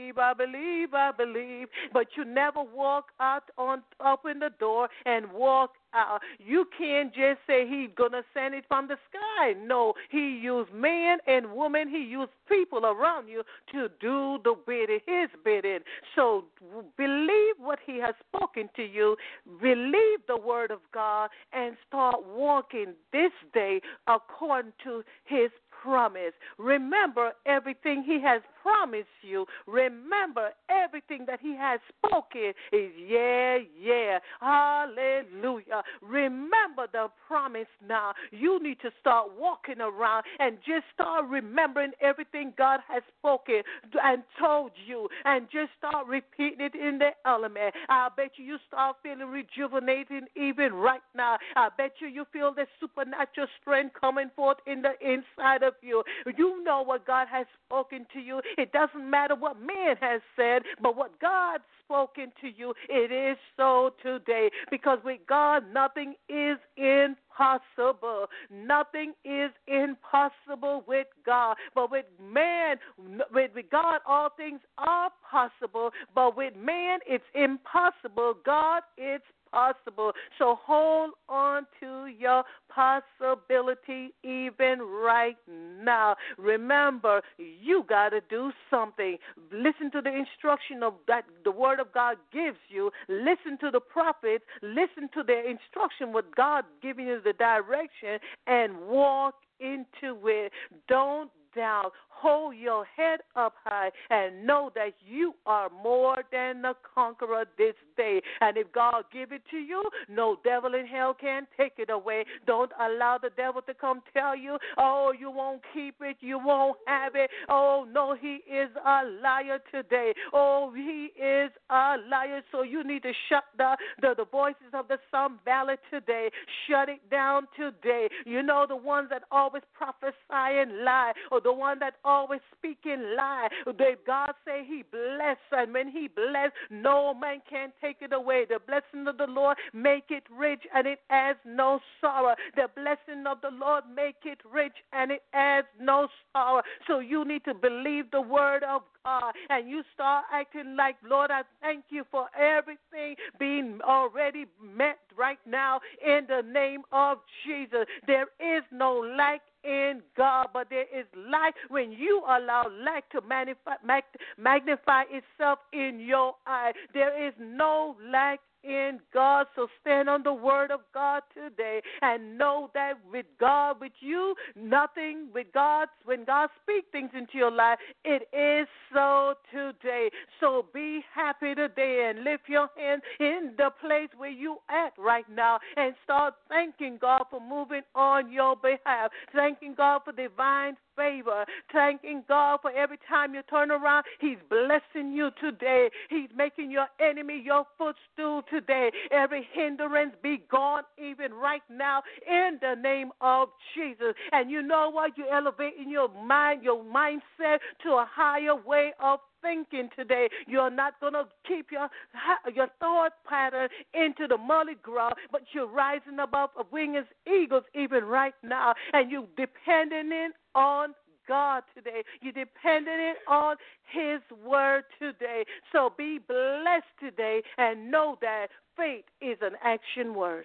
but you never walk out open the door and walk out. You can't just say he's going to send it from the sky. No, he used man and woman. He used people around you to do his bidding. So believe what he has spoken to you. Believe the word of God and start walking this day according to his promise. Remember everything he has promised you. Remember everything that he has spoken is yeah. Hallelujah. Remember the promise now. You need to start walking around and just start remembering everything God has spoken and told you, and just start repeating it in the element. I bet you start feeling rejuvenating even right now. I bet you feel the supernatural strength coming forth in the inside of you. You know what God has spoken to you. It doesn't matter what man has said, but what God spoken to you, it is so today. Because with God, nothing is impossible. Nothing is impossible with God. But with man, with God, all things are possible. But with man, it's impossible. God, it's possible. So hold on to your possibility even right now. Remember, you got to do something. Listen to the instruction of that the word of God gives you. Listen to the prophets. Listen to their instruction, what God giving you the direction, and walk into it. Don't doubt. Hold your head up high and know that you are more than a conqueror this day. And if God give it to you, no devil in hell can take it away. Don't allow the devil to come tell you, oh, you won't keep it, you won't have it. Oh, no, he is a liar today. Oh, he is a liar. So you need to shut the voices of the some ballad today. Shut it down today. You know, the ones that always prophesy and lie, or the one that always speaking lie. God say he bless, and when he bless, no man can take it away. The blessing of the Lord make it rich, and it adds no sorrow. The blessing of the Lord make it rich, and it adds no sorrow. So you need to believe the word of God, and you start acting like, Lord, I thank you for everything being already met right now in the name of Jesus. There is no lack in God, but there is light when you allow light to magnify itself in your eye. There is no lack in God. So stand on the word of God today and know that with God, with you, nothing with God, when God speaks things into your life, it is so today. So be happy today and lift your hand in the place where you at right now and start thanking God for moving on your behalf, thanking God for divine favor, thanking God for every time you turn around, He's blessing you today. He's making your enemy your footstool today. Every hindrance be gone even right now in the name of Jesus. And you know what? You're elevating your mind, your mindset to a higher way of thinking today. You're not going to keep your thought pattern into the muddy ground, but you're rising above wings as eagles even right now, and you're depending on God today. You're depending on His word today. So be blessed today and know that faith is an action word.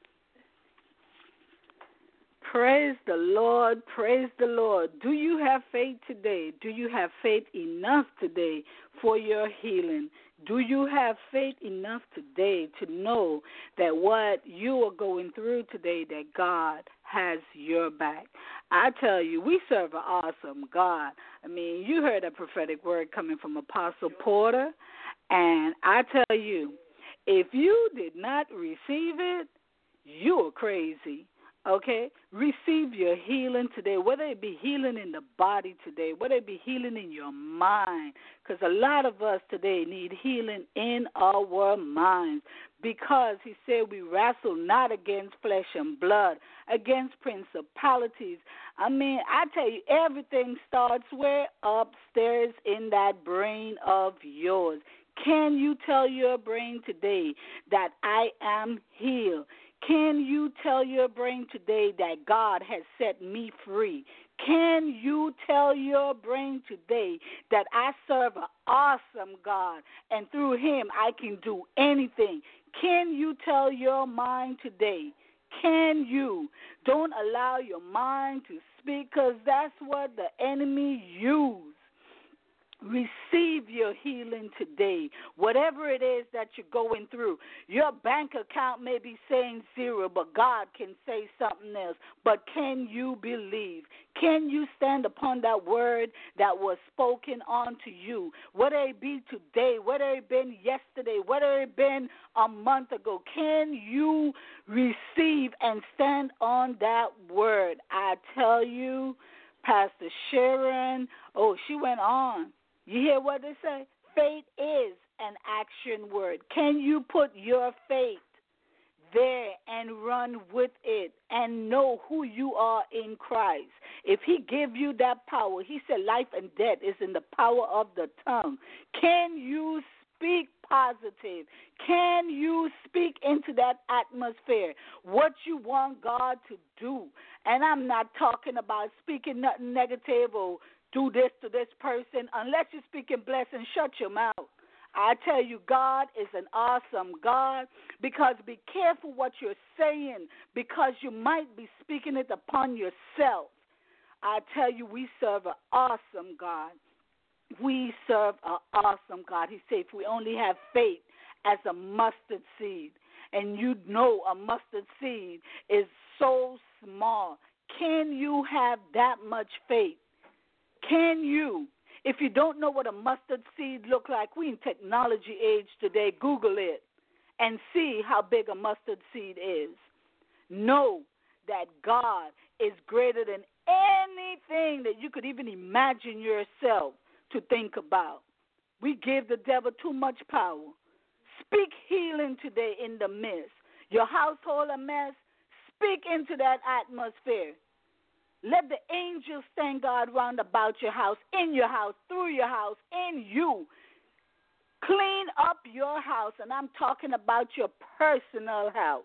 Praise the Lord. Praise the Lord. Do you have faith today? Do you have faith enough today for your healing? Do you have faith enough today to know that what you are going through today, that God has your back? I tell you, we serve an awesome God. I mean, you heard a prophetic word coming from Apostle Porter, and I tell you, if you did not receive it, you are crazy. Okay? Receive your healing today, whether it be healing in the body today, whether it be healing in your mind, because a lot of us today need healing in our minds, because He said we wrestle not against flesh and blood, against principalities. I mean, I tell you, everything starts where? Upstairs in that brain of yours. Can you tell your brain today that I am healed? Can you tell your brain today that God has set me free? Can you tell your brain today that I serve an awesome God and through Him I can do anything? Can you tell your mind today? Can you? Don't allow your mind to speak, because that's what the enemy uses. Receive your healing today. Whatever it is that you're going through, your bank account may be saying zero, but God can say something else. But can you believe? Can you stand upon that word that was spoken unto you? Whether it be today, whether it been yesterday, whether it been a month ago, can you receive and stand on that word? I tell you, Pastor Sharon, she went on. You hear what they say? Faith is an action word. Can you put your faith there and run with it and know who you are in Christ? If He give you that power, He said life and death is in the power of the tongue. Can you speak positive? Can you speak into that atmosphere what you want God to do? And I'm not talking about speaking nothing negative or do this to this person. Unless you're speaking blessing, shut your mouth. I tell you, God is an awesome God, because be careful what you're saying, because you might be speaking it upon yourself. I tell you, we serve an awesome God. We serve an awesome God. He said if we only have faith as a mustard seed, and you know a mustard seed is so small, can you have that much faith? Can you? If you don't know what a mustard seed look like, we in technology age today, Google it and see how big a mustard seed is. Know that God is greater than anything that you could even imagine yourself to think about. We give the devil too much power. Speak healing today in the midst. Your household a mess, speak into that atmosphere. Let the angels thank God round about your house, in your house, through your house, in you. Clean up your house, and I'm talking about your personal house.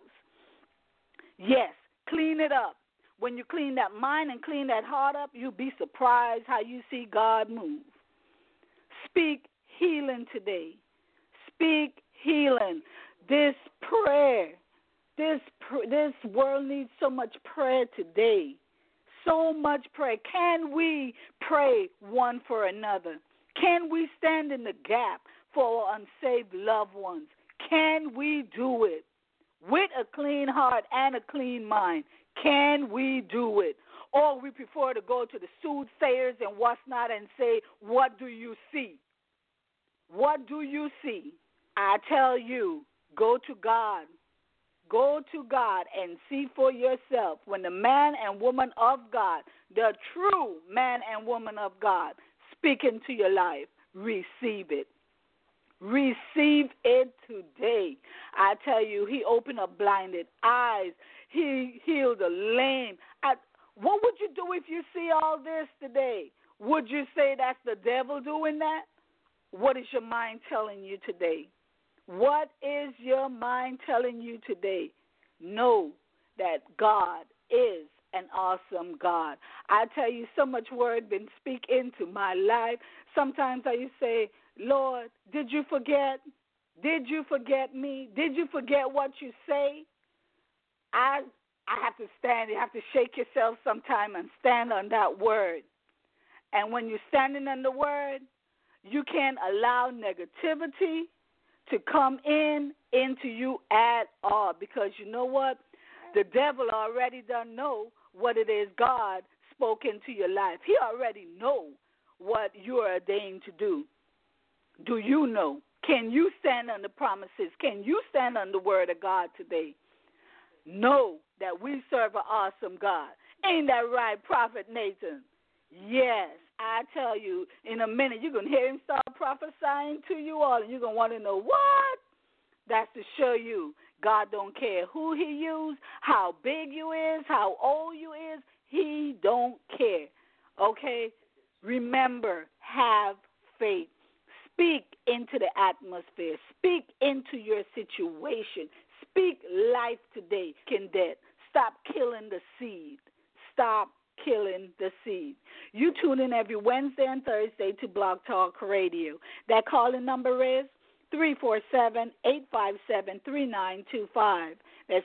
Yes, clean it up. When you clean that mind and clean that heart up, you'll be surprised how you see God move. Speak healing today. Speak healing. This prayer, this world needs so much prayer today. So much prayer. Can we pray one for another? Can we stand in the gap for our unsaved loved ones? Can we do it? With a clean heart and a clean mind, can we do it? Or we prefer to go to the soothsayers and what's not and say, what do you see? What do you see? I tell you, go to God. Go to God and see for yourself. When the man and woman of God, the true man and woman of God, speak into your life, receive it. Receive it today. I tell you, he opened up blinded eyes. He healed the lame. What would you do if you see all this today? Would you say that's the devil doing that? What is your mind telling you today? What is your mind telling you today? Know that God is an awesome God. I tell you, so much word been speak into my life. Sometimes I used to say, Lord, did you forget? Did you forget me? Did you forget what you say? I have to stand. You have to shake yourself sometime and stand on that word. And when you're standing on the word, you can't allow negativity to come into you at all, because you know what? The devil already done know what it is God spoke into your life. He already know what you are ordained to do. Do you know? Can you stand on the promises? Can you stand on the word of God today? Know that we serve an awesome God. Ain't that right, Prophet Nathan? Yes, I tell you, in a minute you're going to hear him start prophesying to you all, and you're going to want to know what? That's to show you God don't care who he used, how big you is, how old you is. He don't care. Okay? Remember, have faith. Speak into the atmosphere. Speak into your situation. Speak life today. Stop killing the seed. Stop killing the seed. You tune in every Wednesday and Thursday to Blog Talk Radio. That calling number is 347-857-3925. That's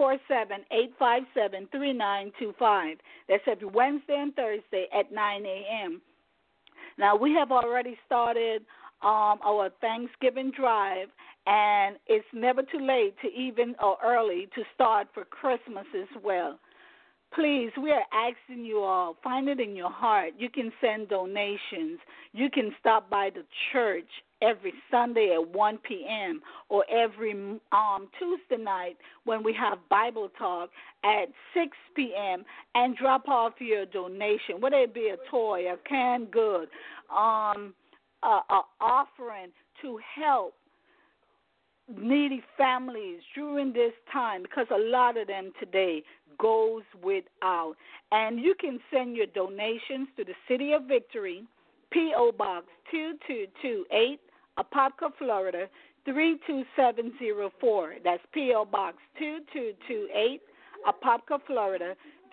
347-857-3925. That's every Wednesday and Thursday at 9 a.m. Now, we have already started our Thanksgiving drive, and it's never too late to even or early to start for Christmas as well. Please, we are asking you all, find it in your heart. You can send donations. You can stop by the church every Sunday at 1 p.m. or every Tuesday night when we have Bible Talk at 6 p.m. and drop off your donation, whether it be a toy, a canned good, an offering to help needy families during this time, because a lot of them today goes without. And you can send your donations to the City of Victory, P.O. Box 2228, Apopka, Florida 32704. That's P.O. Box 2228, Apopka, Florida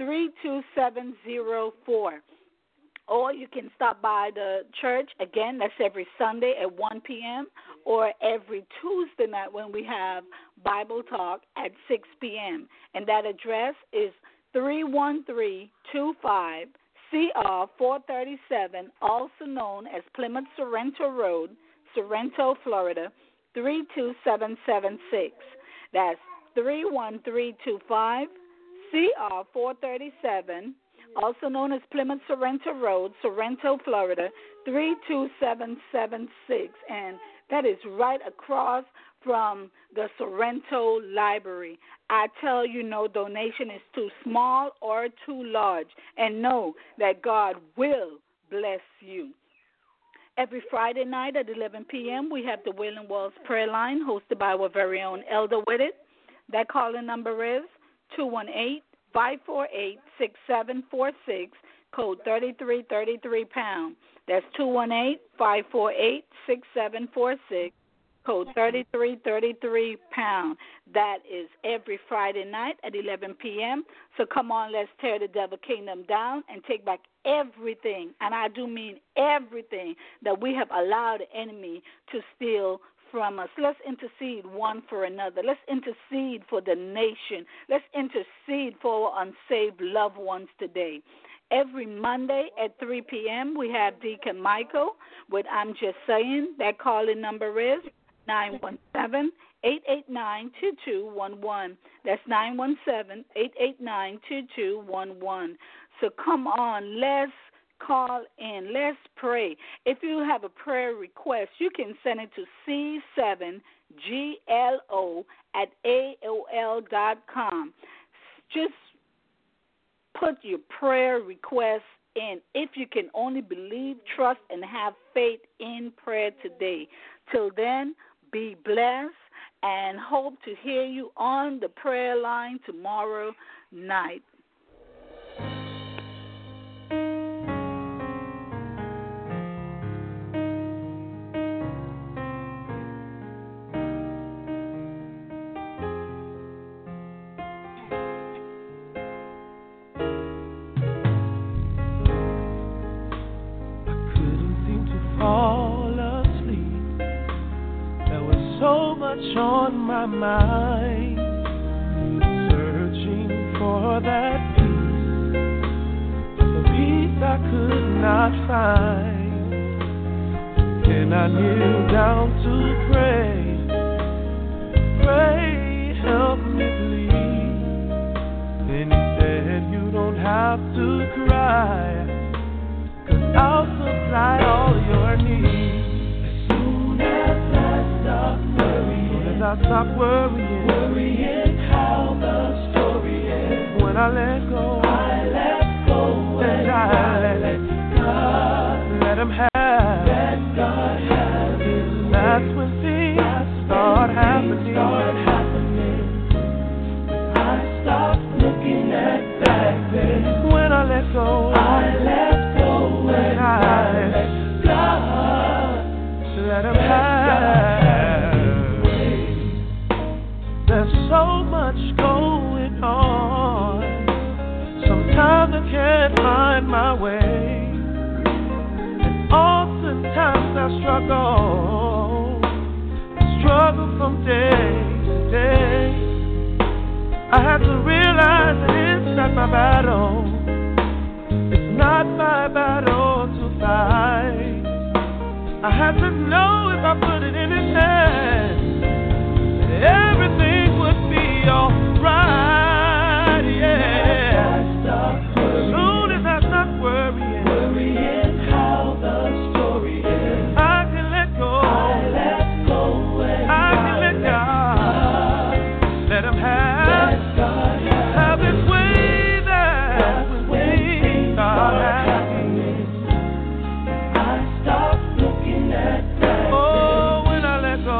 32704. Or you can stop by the church. Again, that's every Sunday at 1 p.m. or every Tuesday night when we have Bible Talk at 6 p.m. And that address is 31325 CR 437, also known as Plymouth Sorrento Road, Sorrento, Florida 32776. That's 31325 CR 437, also known as Plymouth Sorrento Road, Sorrento, Florida 32776, and that is right across from the Sorrento Library. I tell you, no donation is too small or too large, and know that God will bless you. Every Friday night at 11 p.m., we have the Wailing Walls Prayer Line, hosted by our very own Elder Whitted. That calling number is 218-548-6746, code 3333#. That's 218-548-6746, code 3333#. That is every Friday night at 11 p.m. So come on, let's tear the devil kingdom down and take back everything, and I do mean everything, that we have allowed the enemy to steal from us. Let's intercede one for another. Let's intercede for the nation. Let's intercede for our unsaved loved ones today. Every Monday at 3 p.m., we have Deacon Michael with I'm Just Saying. That calling number is 917-889-2211. That's 917-889-2211. So come on, let's call in. Let's pray. If you have a prayer request, you can send it to c7glo@aol.com. Just put your prayer request in. If you can only believe, trust, and have faith in prayer today. Till then, be blessed and hope to hear you on the prayer line tomorrow night. On my mind, searching for that peace, the peace I could not find. And I kneel down to pray, help me please. And he said, you don't have to cry, 'cause I'll supply all your needs. I stop worrying how the story ends. When I let go, and I let God, let him have, let God have his way. That's when things start happening. I stop looking at back then. When I let go, and I let God, let him have. There's so much going on. Sometimes I can't find my way. And oftentimes I struggle from day to day. I have to realize that it's not my battle. It's not my battle to fight. I have to know if I put it in his hands, everything would be alright, yeah. Soon as I stop worrying how the story is, I can let go. I can let God. Let him have his way there when things start happening. I stop looking at that. Oh, when I let go.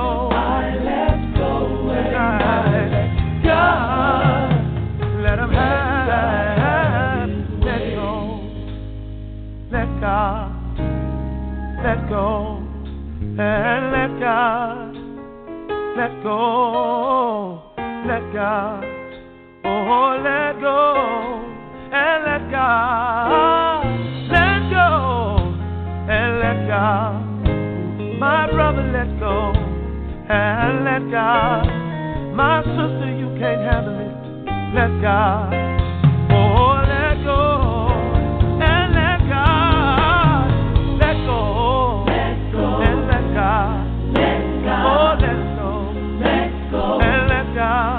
Let him have, let go, let God, let go, and let God, let go, let God, oh, let go, and let God, let go, and let God, my brother, let go, and let God, my sister, you can't handle it. Let God, oh, let go, and let God, let go, and let God, oh, let go, and let God,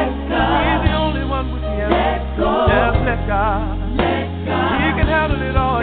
He's the only one with the answer. Just let God, He can handle it all.